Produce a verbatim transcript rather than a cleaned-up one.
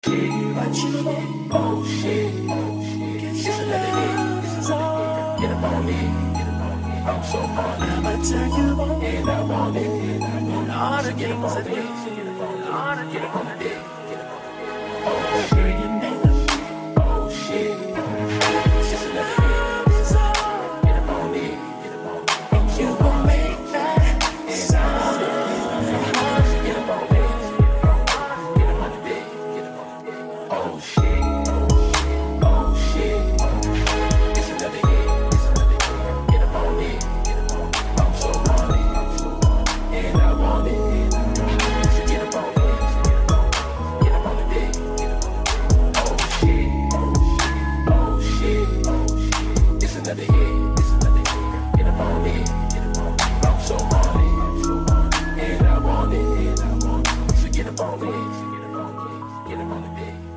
But you won't. Oh shit. Get your hands on. Get up on me. I'm so horny. I'ma turn you on. And I want it. And all the things I do. All the things I do. Oh shit. You name it. Oh shit. Just another hit. Get up on me. And you gon' make that sound. Get up on me. Get up on the dick. Oh shit. Oh shit. It's another hit. Get up on me. I'm so horny. And I want it. So get up on me. Get up on the dick. Oh shit. Oh shit. It's another hit. Get up on me. I'm so horny. And I want it. So get up on me. Get up on the dick.